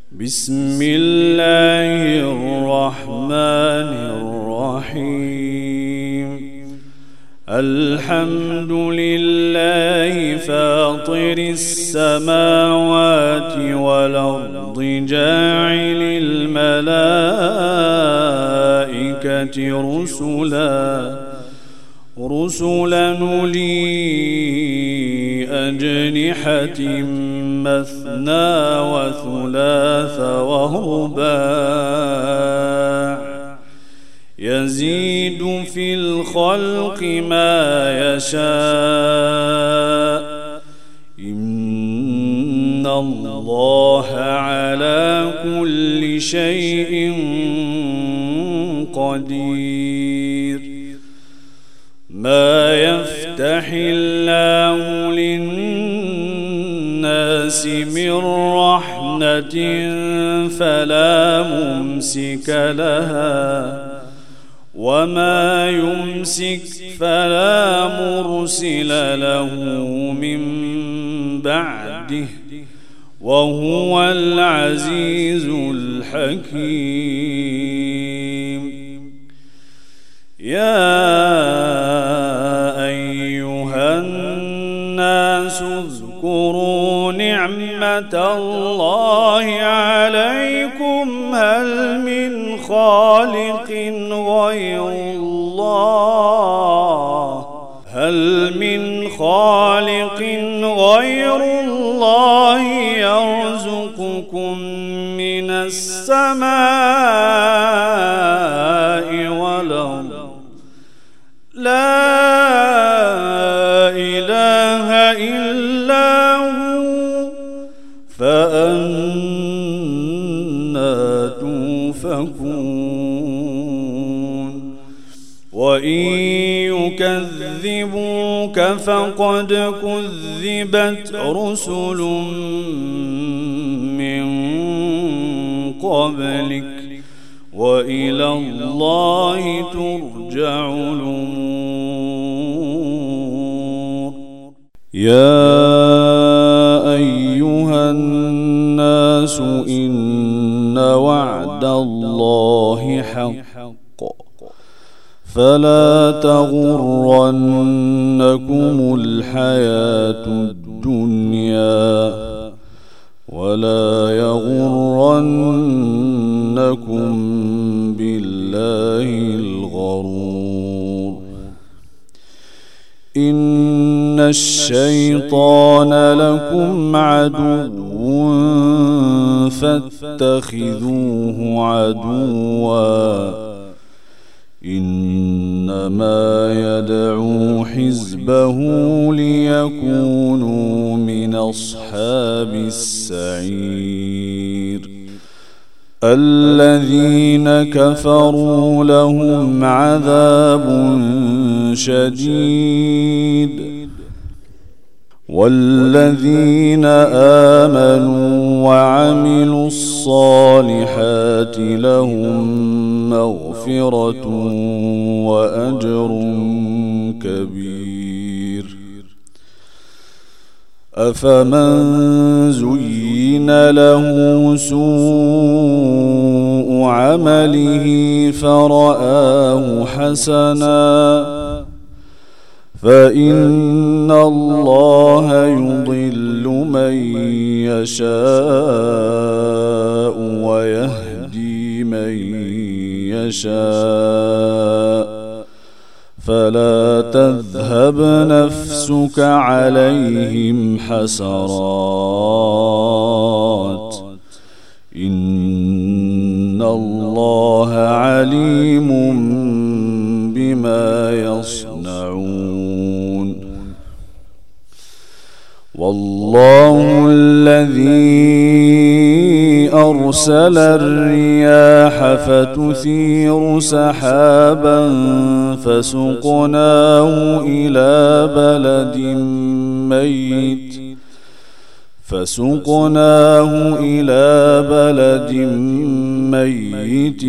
بسم الله الرحمن الرحيم. الحمد لله فاطر السماوات والأرض جاعل الملائكة رسلا أولي أجنحة مثنى وثلاث ورباع يزيد في الخلق ما يشاء إن الله على كل شيء قدير. ما يفتح الله للناس من رحمة فلا ممسك لها وما يمسك فلا مرسل له من بعده وهو العزيز الحكيم. يا أيها الناس اذكروا نعمة الله عليكم هل من خالق غير الله يرزقكم من السماء والأرض؟ لا إله إلا هو فأنى توفكون. وإن يكذبوك فقد كذبت رسل من قبلك وإلى الله ترجع الأمور. يا أيها الناس إن وعد الله حق فلا تغرنكم الحياة الدنيا ولا يغرنكم بالله الغرور. إن الشيطان لكم عدو فاتخذوه عدوا إنما يدعو حزبه ليكونوا من أصحاب السعير. الذين كفروا لهم عذاب شديد والذين آمنوا وعملوا الصالحات لهم مغفرة وأجر كبير. أفمن زين له سوء عمله فرآه حسنا فإن الله يضل من يشاء ويهدي من يشاء فلا تذهب نفسك عليهم حسرات إن الله عليم بما يصنعون. والله الذي أرسل الرياح فتثير سحابا فسقناه إلى بلد ميت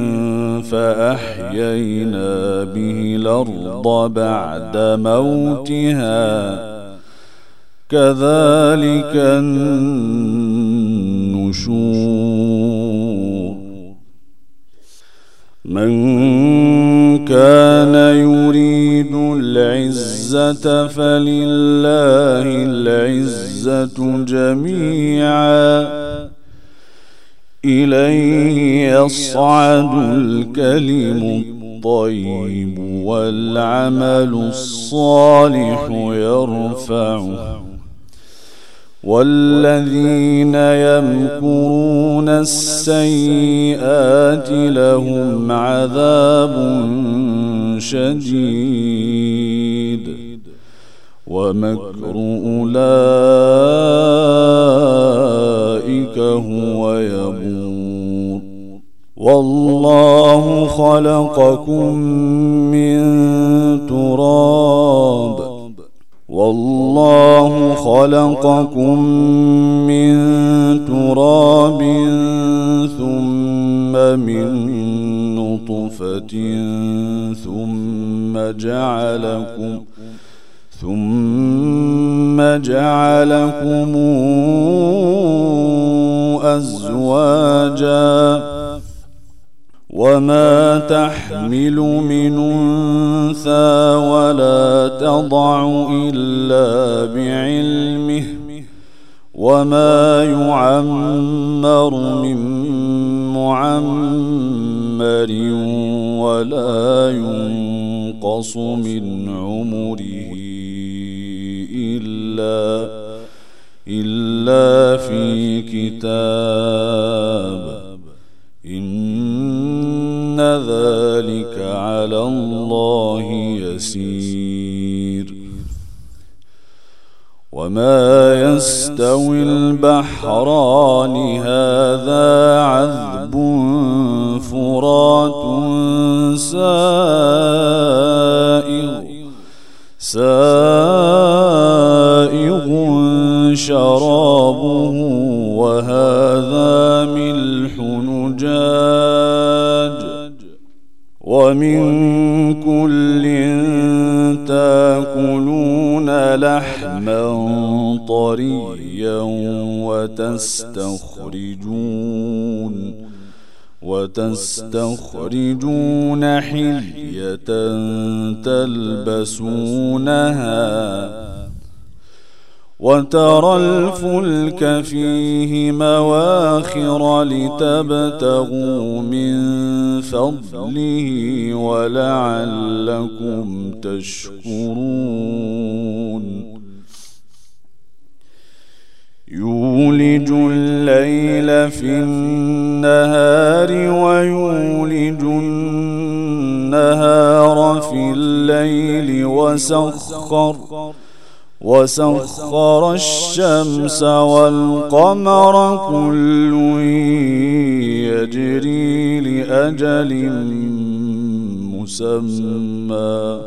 فأحيينا به الأرض بعد موتها كذلك النشور من كان يريد العزة فلله العزة جميعا إليه يصعد الكلم الطيب والعمل الصالح يرفعه والذين يمكرون السيئات لهم عذاب شديد ومكر أولئك هو يبور والله خلقكم من تراب ثم من نطفة ثم جعلكم أزواجا وما تحمل من أنثى ولا تضع إلا بعلمه وما يعمر من معمر ولا ينقص من عمره إلا في كتاب إن ذلك على الله يسير وما يستوي البحران هذا عذب فرات سائغ شرابه وهذا ملح نجاج ومن كل تاكلون لحما طريا وتستخرجون حلية تلبسونها وترى الفلك فيه مواخر لتبتغوا من فضله ولعلكم تشكرون يولج الليل في النهار ويولج النهار في الليل وسخر الشمس والقمر كل يجري لأجل مسمى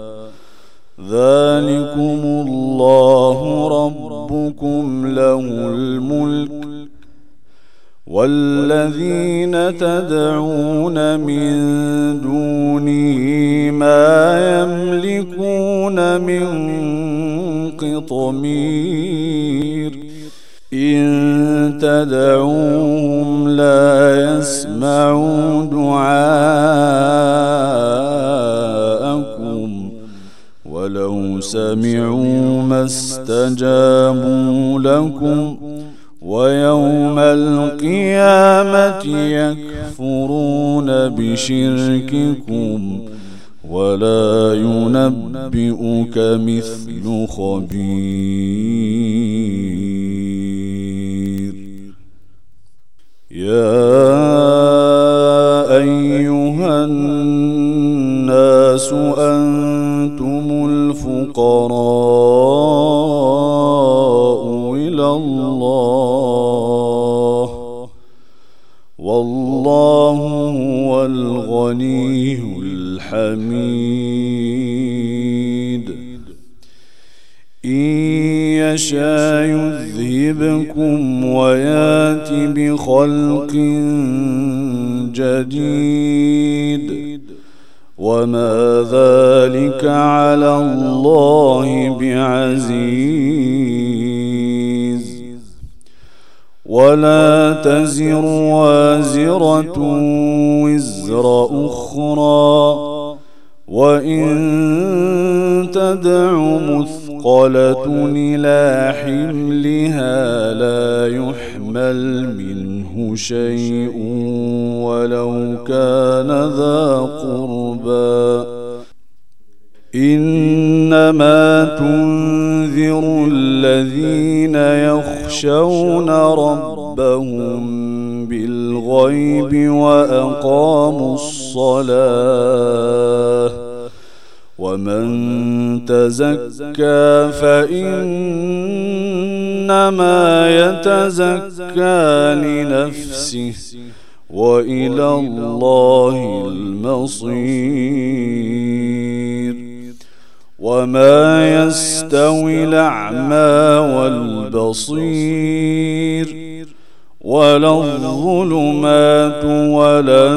ذلكم الله ربكم له الملك والذين تدعون من دونه ما يملكون من قطمير إن تدعوهم لا يسمعوا دعاءكم ولو سمعوا ما استجابوا لكم ويوم القيامة يكفرون بشرككم ولا ينبئك مثل خبير يا أيها الناس أنتم الفقراء إلى الله والله هو الغني الحميد إن يشاء يذهبكم ويات بخلق جديد وما ذلك على الله بعزيز ولا تزر وازرة وزر أخرى، وإن تدع مثقلة إلى حملها لا يحمل منه شيء ولو كان ذا قربى. إنما تنذر الذين يخشون ربهم بالغيب وأقاموا الصلاة، ومن تزكى فإنما يتزكى لنفسه وإلى الله المصير. وما يستوي الأعمى والبصير ولا الظلمات ولا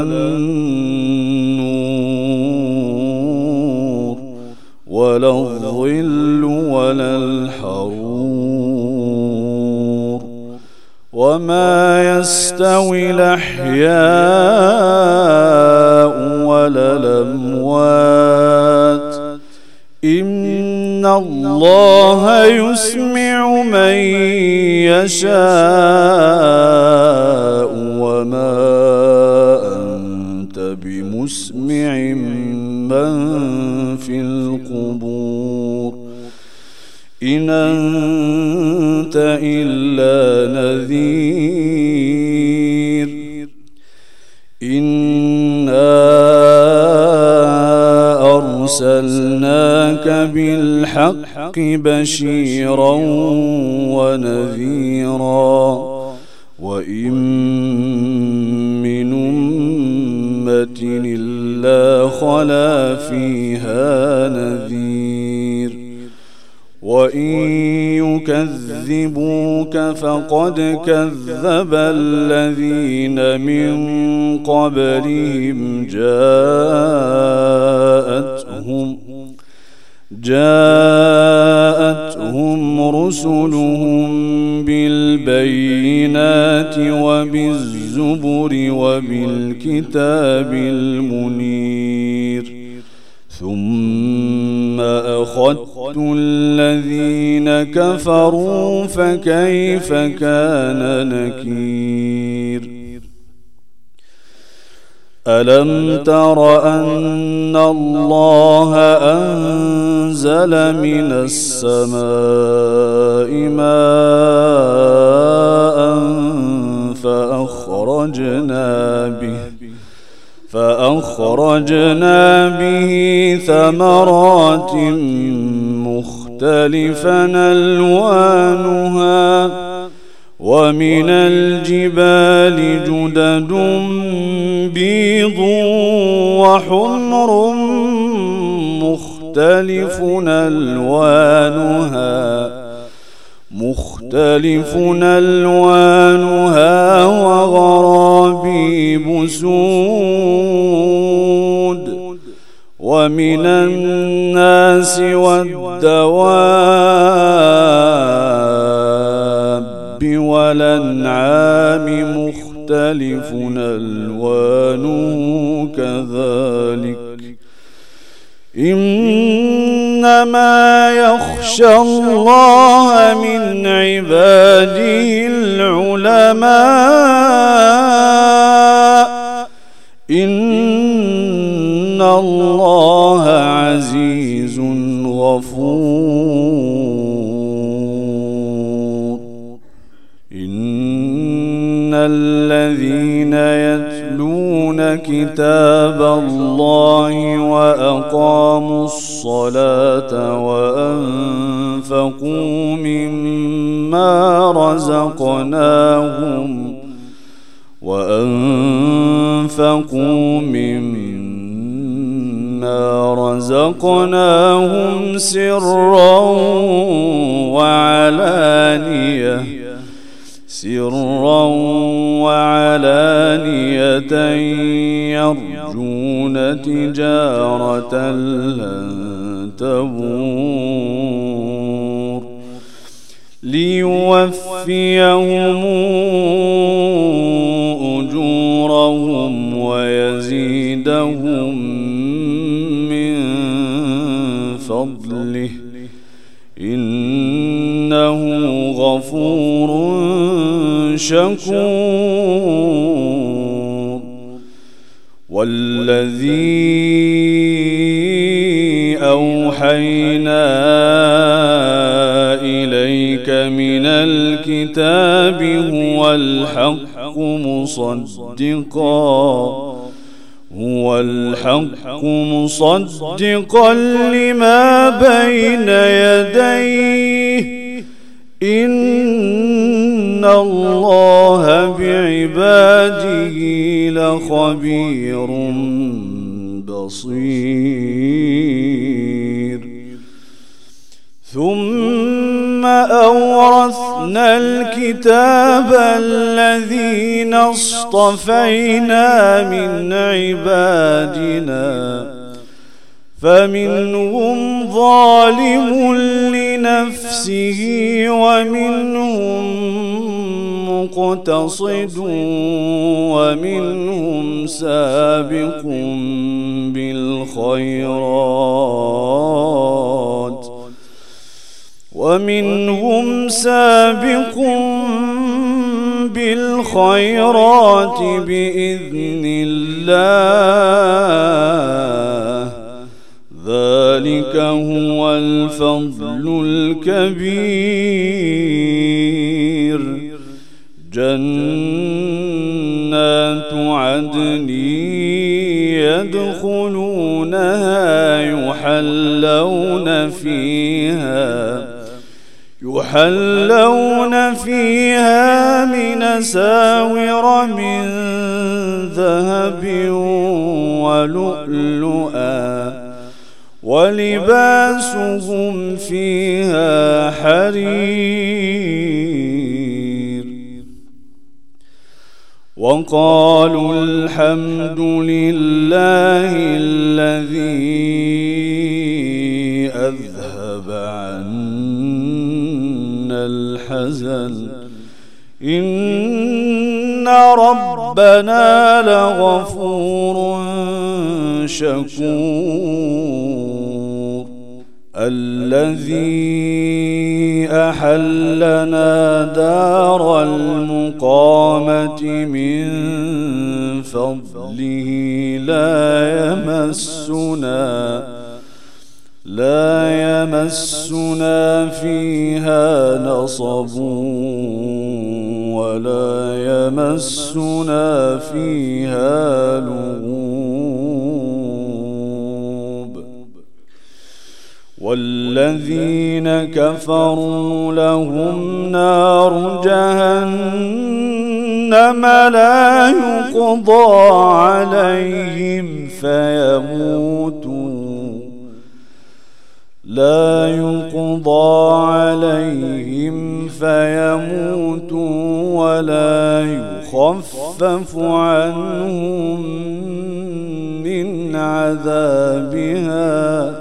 النور ولا الظل ولا الحرور، وما يستوي الأحياء ولا الأموات، إن الله يسمع من يشاء وما أنت بمسمع من في القبور، إن أنت إلا نذير. إنا أرسلناك بالحق بشيرا ونذيرا، وإن من أمة إلا خلا فيها نذير، وإن يكذبوك فقد كذب الذين من قبلهم جاءتهم رسلهم بالبينات وبالزبر وبالكتاب المنير، ثم أخذت الذين كفروا فكيف كان نكير. ألم تر أن الله أنزل من السماء ماء فأخرجنا به ثمرات مختلفا ألوانها، ومن الجبال جدد بيض وحمر مختلف ألوانها وغرابيب سود، ومن الناس والدواب والأنعام مختلف ألوانه كذلك، إنما يخشى الله من عباده العلماء، إن الله عزيز غفور. إن الذين يتلون كتاب الله وأقاموا الصلاة وأنفقوا مما رزقناهم سرا وعلانية يرجون تجارة لن تبور، ليوفيهم أجورهم ويزيدهم من فضله إنه غفور شكور. والذي أوحينا إليك من الكتاب هو الحق مصدقا لما بين يديه إن الله بعباده لخبير بصير. ثم أورثنا الكتاب الذين اصطفينا من عبادنا فمنهم ظالم لنفسه ومنهم مقتصد ومنهم سابق بالخيرات بإذن الله ذلك هو الفضل الكبير. جنات عدن يدخلونها يحلون فيها من أساور من ذهب ولؤلؤا ولباسهم فيها حرير. وقالوا الحمد لله الذي أذهب عنا الحزن إن ربنا لغفور شكور. الذي أحلنا دار المقامة من فضله لا يمسنا فيها نصب ولا يمسنا فيها لغوب. والذين كفروا لهم نار جهنم لا يقضى عليهم فيموتوا ولا يخفف عنهم من عذابها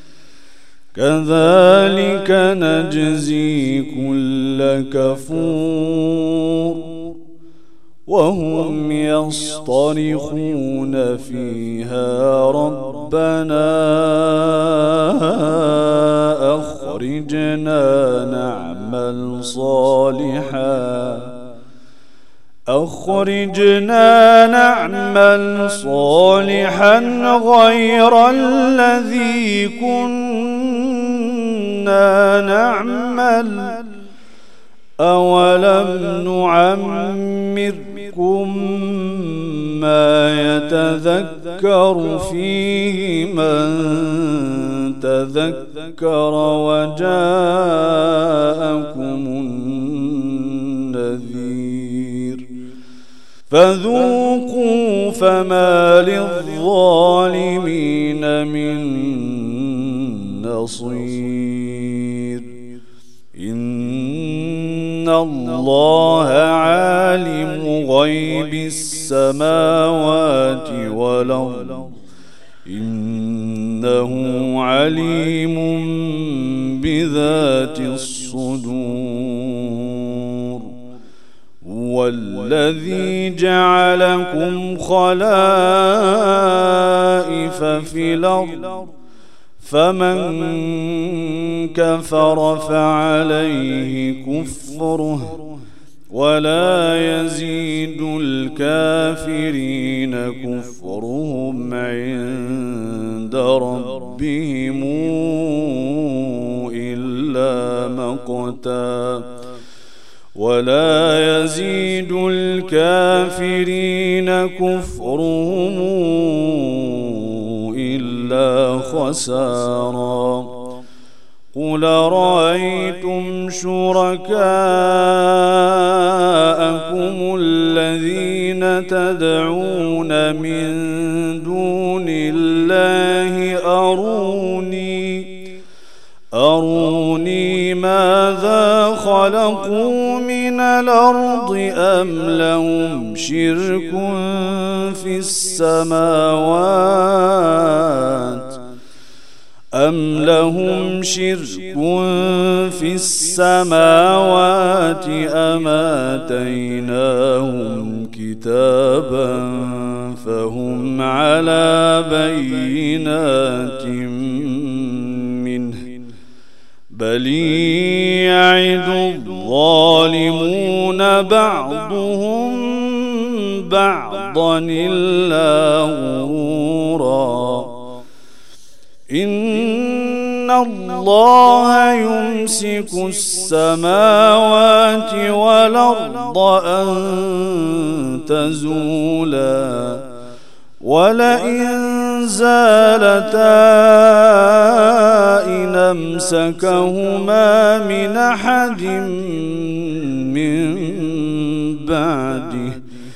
كذلك نجزي كل كفور. وهم يصطرخون فيها ربنا أخرجنا نعمل صالحا غير الذي كنا نعمل أولم نعمركم ما يتذكر فيه من تذكر وجاءكم النذير فذوقوا فما للظالمين من نصير. إن الله عالم غيب السماوات والأرض إنه عليم بذات الصدور. هو الذي جعلكم خلائف في الأرض فمن كفر فعليه كفره ولا يزيد الكافرين كفرهم عند ربهم إلا مقتا ولا يزيد الكافرين كفرهم إلا خسارا. قل رأيتم شركاءكم الذين تدعون من دون الله أروني ماذا خلقوا من الأرض أم لهم شرك في السماوات أم آتيناهم كتابا فهم على بينات منه بل يعد الظالمون بعضهم بعضا إلا غرورا. إن الله يمسك السماوات والأرض أن تزولا ولئن زالتا إن أمسكهما من أحد من بعده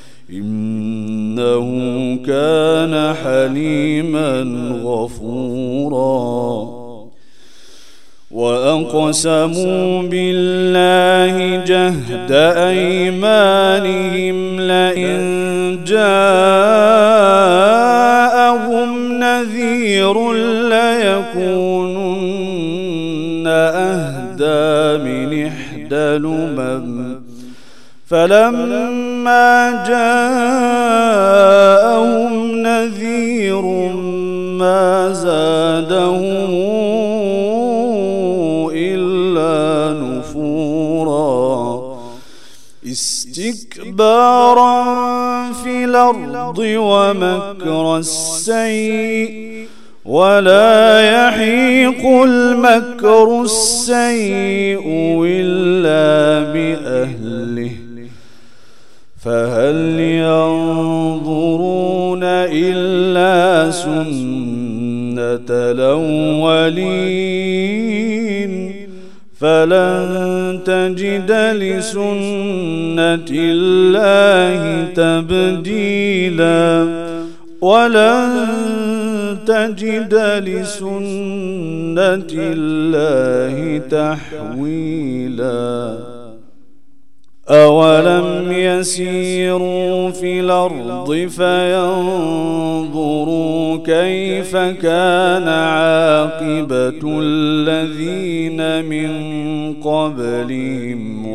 إنه كان حليما غفورا. وأقسموا بالله جهد أيمانهم لئن جاءهم نذير ليكونن أهدى من إحدى الأمم فلما جاءهم نذير ما زادهم إلا نفورا استكبارا في الأرض ومكر السيء ولا يحيق المكر السيء إلا بأهله فهل ينظرون إلا سنة الأولين فلن تجد لسنة الله تبديلا ولن تجد لسنة الله تحويلا. أولم يسيروا في الأرض فينظروا كيف كان عاقبة الذين من قبلهم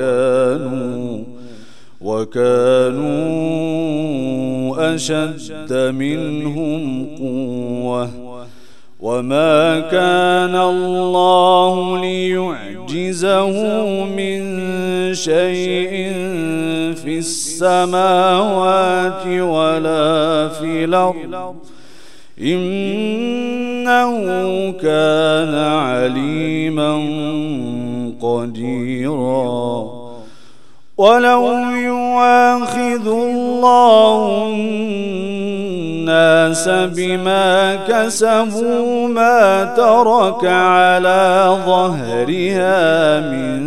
وكانوا أشد منهم قوة وما كان الله ليعجزه من شيء في السماوات ولا في الأرض إنه كان عليما قديرا. ولو يؤاخذ الله الناس بما كسبوا ما ترك على ظهرها من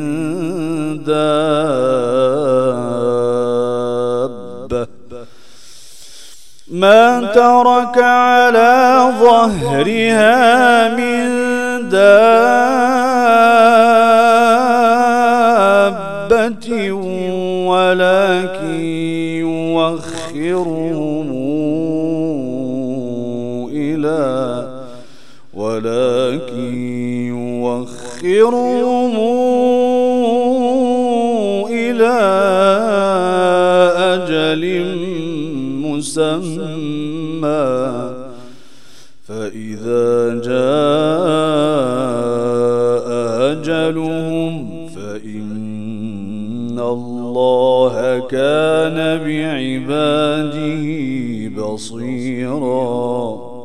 دابة ما ترك على ظهرها من دابة ولكن يؤخرهم إلى ولكن يوخرهم إلى أجل مسمى فإذا جاء أجلهم فإن الله كان بعباده بصيرا